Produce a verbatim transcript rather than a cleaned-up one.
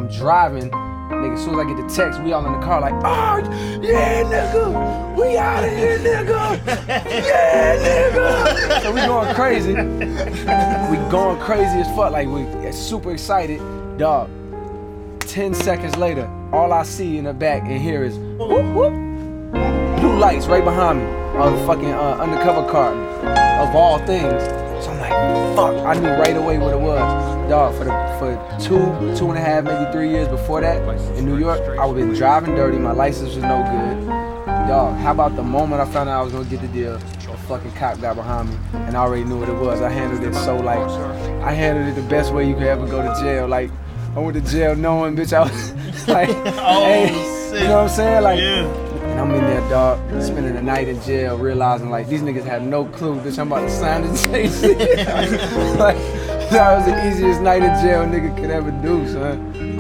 I'm driving. Nigga, as soon as I get the text, we all in the car like, oh, yeah, nigga, we out of here, nigga, yeah, nigga. So we going crazy. We going crazy as fuck, like we super excited, dog. Ten seconds later, all I see in the back and hear is whoop whoop, blue lights right behind me, a fucking uh, undercover car, of all things. So I'm like, fuck, I knew right away what it was. Dog, for the, for two, two and a half, maybe three years before that, in New York, I was been driving dirty, my license was no good. Dog, how about the moment I found out I was gonna get the deal, the fucking cop got behind me, and I already knew what it was. I handled it so like, I handled it the best way you could ever go to jail. Like, I went to jail knowing, bitch, I was like, oh, hey, sick. You know what I'm saying? Like, yeah. And I'm in there, dog, spending the night in jail, realizing like these niggas had no clue, bitch, I'm about to sign the J C. Like, that was the easiest night in jail a nigga could ever do, son.